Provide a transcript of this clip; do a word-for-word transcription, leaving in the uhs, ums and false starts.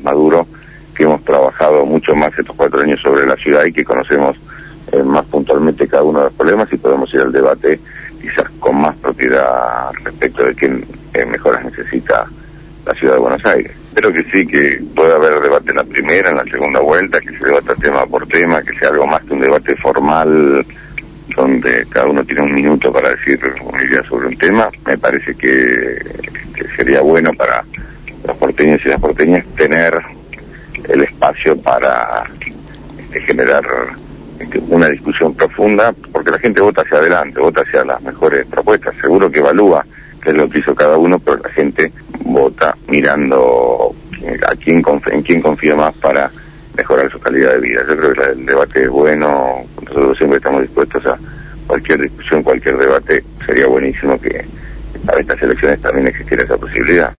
maduro, que hemos trabajado mucho más estos cuatro años sobre la ciudad y que conocemos eh, más puntualmente cada uno de los problemas y podemos ir al debate quizás con más propiedad respecto de qué eh, mejoras necesita la ciudad de Buenos Aires. Espero que sí, que pueda haber debate en la primera, en la segunda vuelta, que se debata tema por tema, que sea algo más que un debate formal donde cada uno tiene un minuto para decir una idea sobre un tema. Me parece que, que sería bueno para los porteños y las porteñas tener el espacio para este, generar este, una discusión profunda, porque la gente vota hacia adelante, vota hacia las mejores propuestas. Seguro que evalúa qué es lo que hizo cada uno, pero la gente vota mirando a quién conf- en quién confía más para mejorar su calidad de vida. Yo creo que el debate es bueno, nosotros siempre estamos dispuestos a cualquier discusión, cualquier debate. Sería buenísimo que para estas elecciones también existiera esa posibilidad.